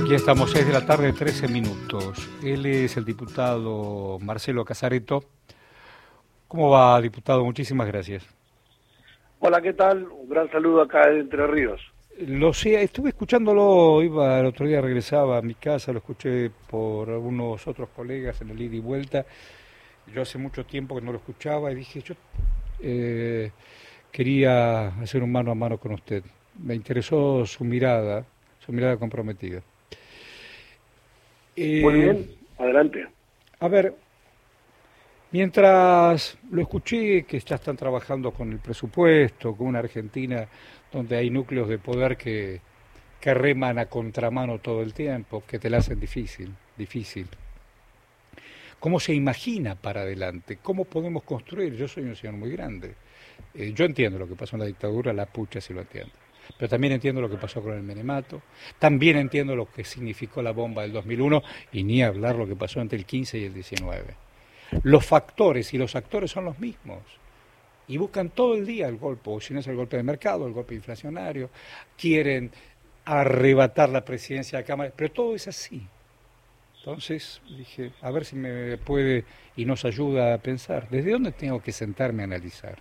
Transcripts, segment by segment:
Aquí estamos, 6 de la tarde, 13 minutos. Él es el diputado Marcelo Casareto. ¿Cómo va, diputado? Muchísimas gracias. Hola, ¿qué tal? Un gran saludo acá de Entre Ríos. Lo sé, estuve escuchándolo, iba el otro día, regresaba a mi casa, lo escuché por algunos otros colegas en el ida y vuelta. Yo hace mucho tiempo que no lo escuchaba y dije, yo quería hacer un mano a mano con usted. Me interesó su mirada comprometida. Muy Eh, bien, adelante. a ver, mientras lo escuché, que ya están trabajando con el presupuesto, con una Argentina donde hay núcleos de poder que reman a contramano todo el tiempo, que te la hacen difícil. ¿Cómo se imagina para adelante? ¿Cómo podemos construir? Yo soy un señor muy grande. Yo entiendo lo que pasó en la dictadura, la pucha sí lo entiendo. Pero también entiendo lo que pasó con el Menemato, también entiendo lo que significó la bomba del 2001 y ni hablar lo que pasó entre el 15 y el 19. Los factores y los actores son los mismos y buscan todo el día el golpe, o si no es el golpe de mercado, el golpe inflacionario, quieren arrebatar la presidencia de la Cámara, pero todo es así. Entonces dije, a ver si me puede y nos ayuda a pensar, ¿desde dónde tengo que sentarme a analizar?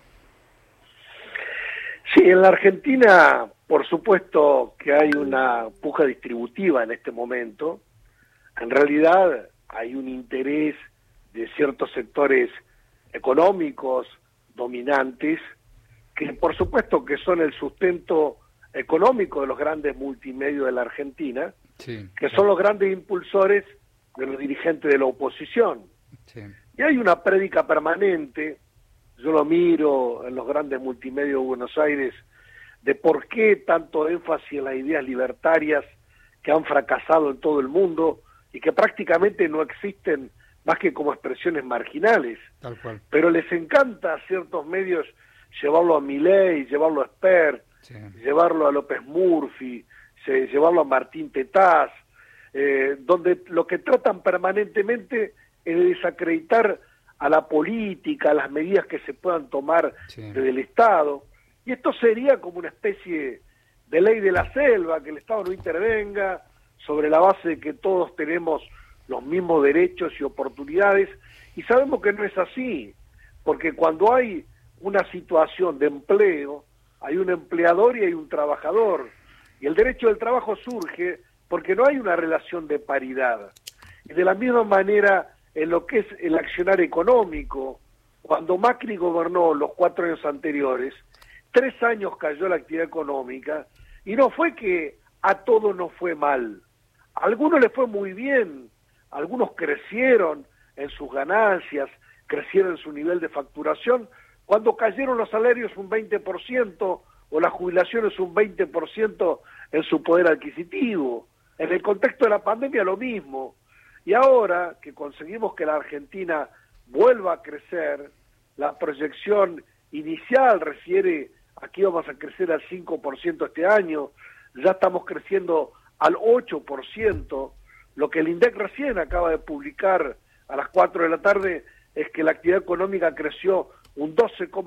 Sí, en la Argentina, por supuesto que hay una puja distributiva en este momento. En realidad hay un interés de ciertos sectores económicos dominantes que por supuesto que son el sustento económico de los grandes multimedios de la Argentina, Sí, que son claro. los grandes impulsores de los dirigentes de la oposición. Sí, Y hay una prédica permanente, yo lo miro en los grandes multimedios de Buenos Aires, de por qué tanto énfasis en las ideas libertarias que han fracasado en todo el mundo y que prácticamente no existen más que como expresiones marginales. tal cual. Pero les encanta a ciertos medios llevarlo a Milei, llevarlo a Spert, Sí, llevarlo a López Murphy, llevarlo a Martín Tetaz, donde lo que tratan permanentemente es de desacreditar a la política, a las medidas que se puedan tomar sí, desde el Estado. Y esto sería como una especie de ley de la selva, que el Estado no intervenga, sobre la base de que todos tenemos los mismos derechos y oportunidades, y sabemos que no es así, porque cuando hay una situación de empleo, hay un empleador y hay un trabajador, y el derecho del trabajo surge porque no hay una relación de paridad. Y de la misma manera, en lo que es el accionar económico, cuando Macri gobernó los 4 años anteriores, 3 años cayó la actividad económica, y no fue que a todos nos fue mal. A algunos les fue muy bien, algunos crecieron en sus ganancias, crecieron en su nivel de facturación, cuando cayeron los salarios un 20% o las jubilaciones un 20% en su poder adquisitivo. En el contexto de la pandemia lo mismo. Y ahora que conseguimos que la Argentina vuelva a crecer, la proyección inicial refiere a que íbamos a crecer al 5% este año, ya estamos creciendo al 8%, lo que el INDEC recién acaba de publicar a las 4 de la tarde es que la actividad económica creció un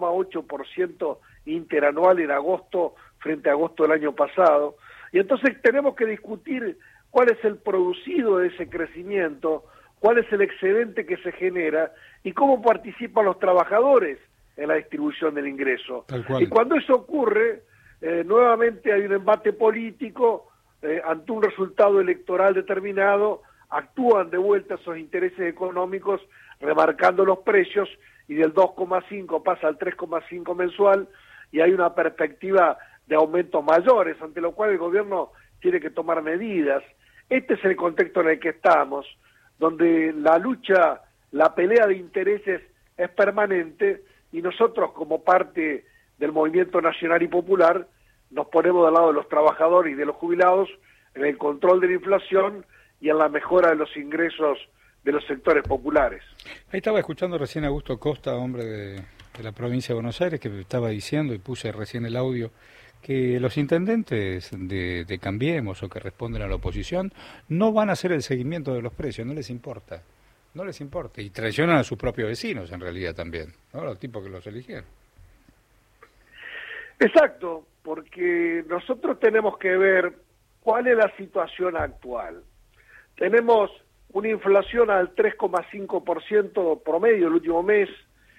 12,8% interanual en agosto frente a agosto del año pasado. Y entonces tenemos que discutir cuál es el producido de ese crecimiento, cuál es el excedente que se genera y cómo participan los trabajadores en la distribución del ingreso. tal cual. Y cuando eso ocurre, nuevamente hay un embate político, ante un resultado electoral determinado, actúan de vuelta esos intereses económicos remarcando los precios y del 2,5 pasa al 3,5 mensual y hay una perspectiva de aumentos mayores, ante lo cual el gobierno tiene que tomar medidas. Este es el contexto en el que estamos, donde la lucha, la pelea de intereses es permanente y nosotros como parte del movimiento nacional y popular nos ponemos del lado de los trabajadores y de los jubilados en el control de la inflación y en la mejora de los ingresos de los sectores populares. Ahí estaba escuchando recién a Augusto Costa, hombre de la provincia de Buenos Aires, que estaba diciendo, y puse recién el audio, que los intendentes de Cambiemos o que responden a la oposición no van a hacer el seguimiento de los precios, no les importa. No les importa. Y traicionan a sus propios vecinos, en realidad, también, ¿no? Los tipos que los eligieron. Exacto, porque nosotros tenemos que ver ¿cuál es la situación actual? Tenemos una inflación al 3,5% promedio el último mes,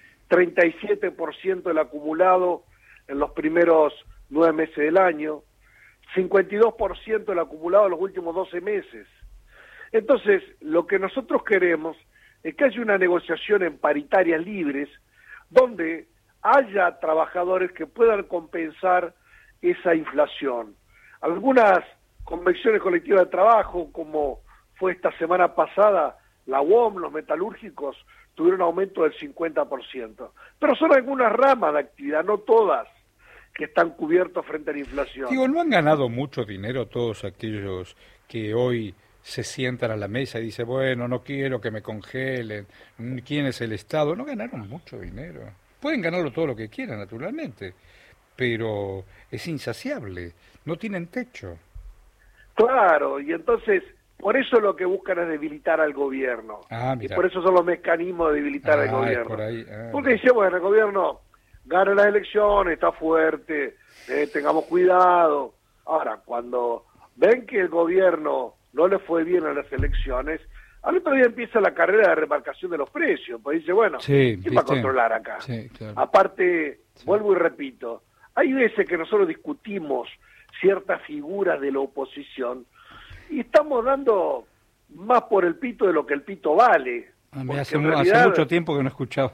37% el acumulado en los primeros 9 meses del año, 52% el acumulado en los últimos 12 meses. Entonces, lo que nosotros queremos es que haya una negociación en paritarias libres, donde haya trabajadores que puedan compensar esa inflación. Algunas convenciones colectivas de trabajo, como fue esta semana pasada, la UOM, los metalúrgicos, tuvieron un aumento del 50%. Pero son algunas ramas de actividad, no todas, que están cubiertos frente a la inflación. Digo, ¿no han ganado mucho dinero todos aquellos que hoy se sientan a la mesa y dicen, bueno, no quiero que me congelen, ¿quién es el Estado? No ganaron mucho dinero. Pueden ganarlo todo lo que quieran, naturalmente, pero es insaciable, no tienen techo. Claro, y entonces, por eso lo que buscan es debilitar al gobierno. Y por eso son los mecanismos de debilitar al gobierno. Por ahí, Porque dice, bueno, el gobierno gana las elecciones, está fuerte, tengamos cuidado. Ahora, cuando ven que el gobierno no le fue bien en las elecciones, al otro día empieza la carrera de remarcación de los precios, pues dice, bueno, ¿quién va a controlar acá? Sí, claro. Aparte, vuelvo y repito, hay veces que nosotros discutimos ciertas figuras de la oposición y estamos dando más por el pito de lo que el pito vale. Hace mucho tiempo que no escuchaba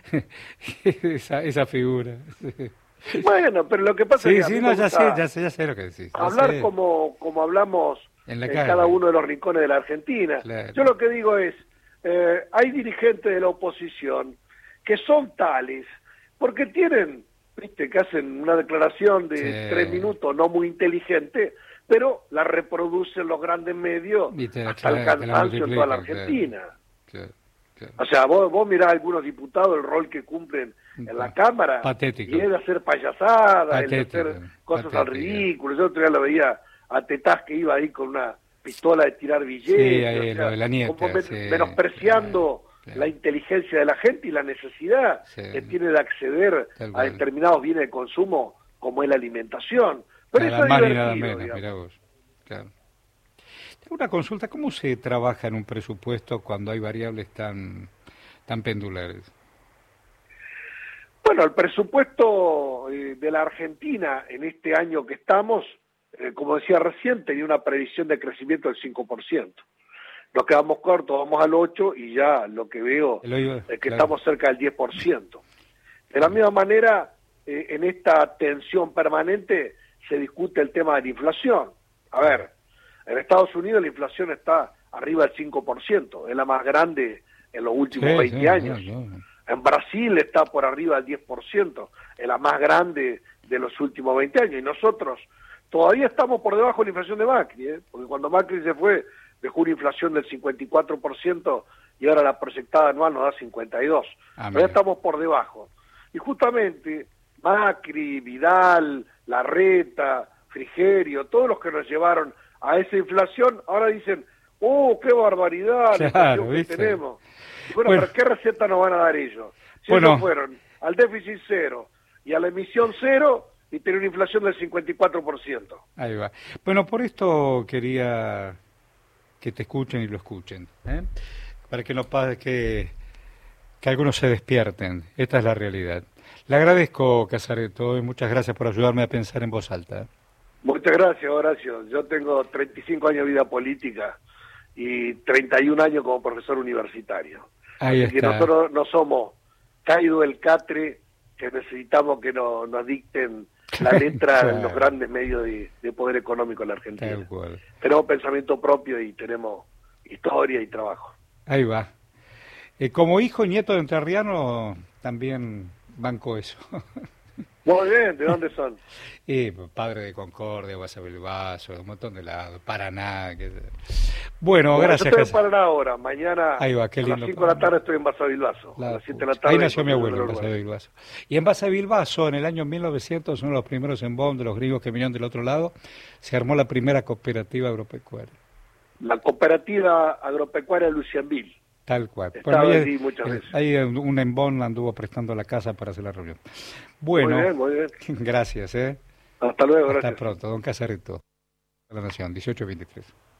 esa figura. Bueno, pero lo que pasa es que ya sé lo que decís. Hablar como hablamos en cada uno de los rincones de la Argentina. Claro. Yo lo que digo es, hay dirigentes de la oposición que son tales porque tienen, viste, que hacen una declaración de 3 minutos no muy inteligente, pero la reproducen los grandes medios hasta el cansancio en toda la Argentina. Claro. O sea, vos mirás a algunos diputados, el rol que cumplen en la Cámara, patético. Y es de hacer payasadas, es de hacer cosas al ridículo. Yo otro día lo veía a Tetaz que iba ahí con una pistola de tirar billetes, lo de la nieta, como menospreciando la inteligencia de la gente y la necesidad que tiene de acceder a determinados bienes de consumo como es la alimentación. Pero nada eso es más divertido, ni nada menos, mirá vos. Claro. Tengo una consulta, ¿cómo se trabaja en un presupuesto cuando hay variables tan pendulares? Bueno, el presupuesto de la Argentina en este año que estamos, como decía recién, tenía una previsión de crecimiento del 5%. Nos quedamos cortos, vamos al 8% y ya lo que veo es que estamos cerca del 10%. De la misma manera, en esta tensión permanente se discute el tema de la inflación. A ver, en Estados Unidos la inflación está arriba del 5%, es la más grande en los últimos 20 años. En Brasil está por arriba del 10%, es la más grande de los últimos 20 años. Y nosotros todavía estamos por debajo de la inflación de Macri, porque cuando Macri se fue dejó una inflación del 54% y ahora la proyectada anual nos da 52%. Todavía estamos por debajo. Y justamente Macri, Vidal, Larreta, Frigerio, todos los que nos llevaron a esa inflación, ahora dicen, ¡oh, qué barbaridad la inflación que tenemos! Bueno, pero ¿qué receta nos van a dar ellos? Si ellos fueron al déficit cero y a la emisión cero y tienen una inflación del 54%. Ahí va. Bueno, por esto quería que te escuchen y lo escuchen, para que no pase que algunos se despierten. Esta es la realidad. Le agradezco, Casareto, y muchas gracias por ayudarme a pensar en voz alta. Muchas gracias, Horacio. Yo tengo 35 años de vida política y 31 años como profesor universitario. Ahí Así que nosotros no somos caído del catre que necesitamos que nos dicten la letra en los grandes medios de poder económico en la Argentina. Tal cual. Tenemos pensamiento propio y tenemos historia y trabajo. Ahí va. Como hijo y nieto de entrerriano también banco eso. Muy bien, ¿de dónde son? Padre de Concordia, Guasabilbaso, un montón de lados, Paraná. Bueno, gracias. Yo estoy en Paraná ahora, mañana ahí va, qué lindo, a las 5 de la tarde estoy en Basavilbaso. A las 7 de la tarde. Ahí nació mi abuelo, en Basavilbaso. Y en Basavilbaso, en el año 1900, uno de los primeros en Bonn de los gringos que vinieron del otro lado, se armó la primera cooperativa agropecuaria. La cooperativa agropecuaria Lucianville. Tal cual. Estaba allí muchas veces. Ahí un en Bonn anduvo prestando la casa para hacer la reunión. Bueno, muy bien. Gracias. Hasta luego, Hasta gracias. pronto, don Casareto. La Nación, 18-23.